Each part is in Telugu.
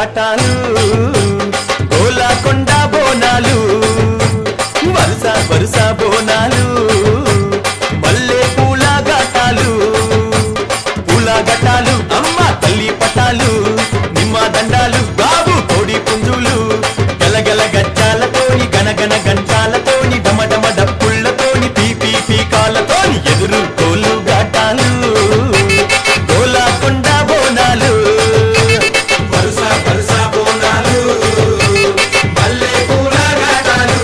ఘాటాలు గోలకొండ బోనాలు వరుస వరుస బోనాలు మల్లె పూల ఘాటాలు అమ్మ తల్లి పటాలు నిమ్మ దండాలు బాబు కోడి పుంజులు గలగల గజ్జాలతోని గనగన గంటాలతోని డమడమ డప్పుళ్లతోని పీపీ పీకాలతోని ఎదురు కోలు ఘాటాలు గోలకొండ బోనాలు వరుస వరుస బోనాలు మల్లె పూల ఘాటాలు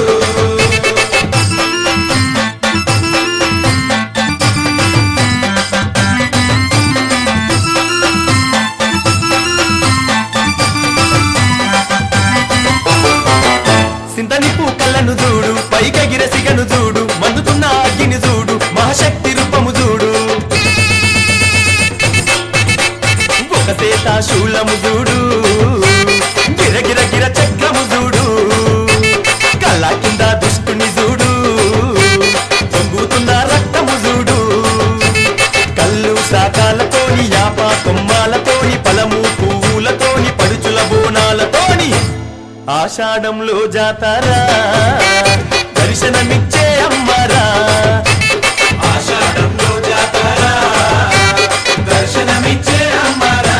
సింతనిపు కళ్ళను చూడు పైకెగిర సిగను చూడు మందుతున్న అగ్గిని చూడు మహాశక్తి రూపము చూడు ఒక సేత శూలము చూడు గిరగిర గిర చక్రము చూడు కళ్ళ కింద దుష్టుని చూడు పొంగుతున్న రక్తము చూడు కళ్ళు శాఖాలతోని యాప కొమ్మాలతోని పలము పువ్వులతోని పడుచుల బోనాలతోని ఆషాఢంలో జాతారా దర్శనమిచ్చే అమ్మరా ఆషాఢంలో జాతర దర్శనమిచ్చే అమ్మరా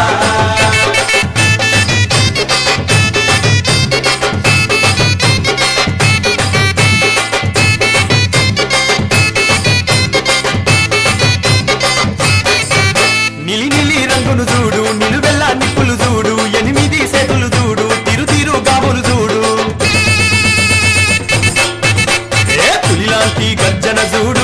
నిలి నిలి రంగును చూడు నిలువెల్ల నిప్పులు చూడు 8 సేతులు చూడు తిరు తిరు గాబులు చూడు తులిలాంటి గర్జన చూడు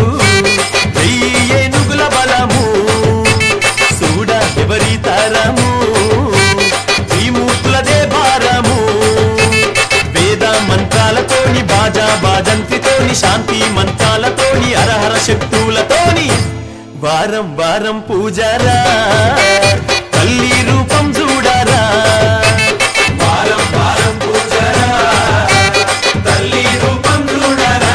ఏనుగుల బలము చూడ ఎవరి తరము ఈ మూర్తులదే భారము వేద మంత్రాలతోని బాజా బాజంతితోని శాంతి మంత్రాలతోని అరహర శక్తులతోని వారం వారం పూజారా తల్లి రూపం చూడారా వారం వారం పూజరా తల్లి రూపం చూడరా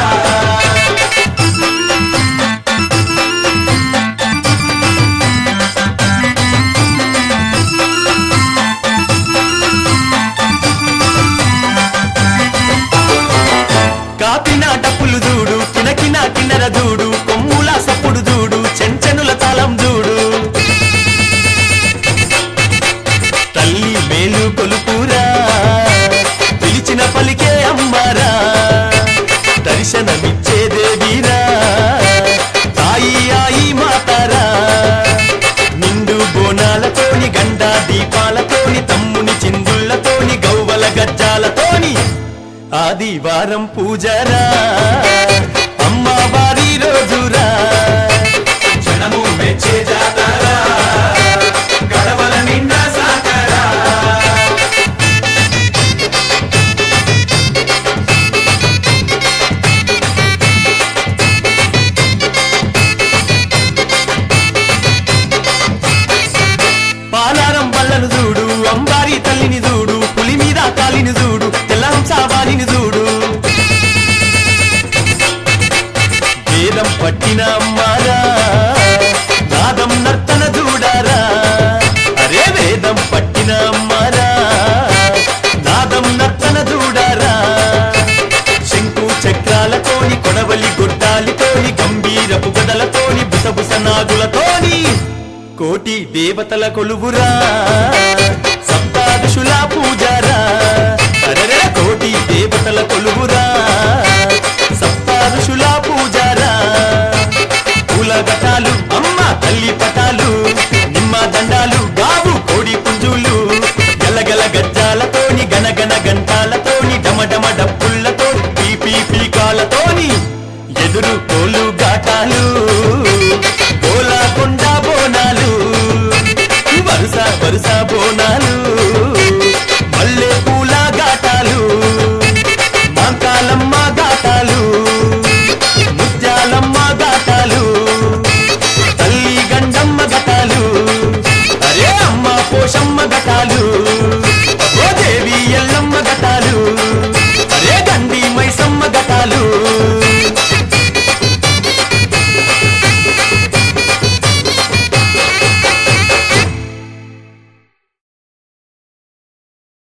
కాపిన డప్పులు చూడు కినకిన కిన్నెర చూడు కొమ్ముల సప్పుడు చూడు చెంచెనుల తాళం చూడు తల్లి మేలు కొలుపురా పిలిచిన పలికే అమ్మారా దర్శనమిచ్చే దేవీరా తాయి ఆయి మాతారా నిండు బోనాలతోని గండా దీపాలతోని తమ్ముని చిందుళ్లతోని గౌవల గజ్జాలతోని ఆదివారం పూజరా అమ్మవారి రోజురా జనము మెచ్చే జాతర గడవల నిండా సాకరా పాలారం బల్లను చూడు అంబారి తల్లిని చూడు పులి మీద కాలిని చూడు తెల్లంసావాణిని చూడు వేదం పట్టిన అమ్మారా నాదం నర్తన చూడారా అరే వేదం పట్టిన అమ్మారా నాదం నర్తన చూడారా శంకు చక్రాలతోని కొడవలి గొడ్డాలితోని గంభీరపు గదలతోని బుసబుస నాగులతోని కోటి దేవతల కొలువురా సప్తాదశుల పూజారా అరే కోటి దేవతల కొలువురా సప్తాదశుల పూజారా పూల ఘటాలు అమ్మ తల్లి పటాలు నిమ్మ దండాలు బాబు కోడి పుంజులు గలగల గజ్జాలతోని గనగన గంటాలతోని డమడమ డప్పుళ్లతో పీపీ పీకాలతోని ఎదురు కోలు ఘాటాలు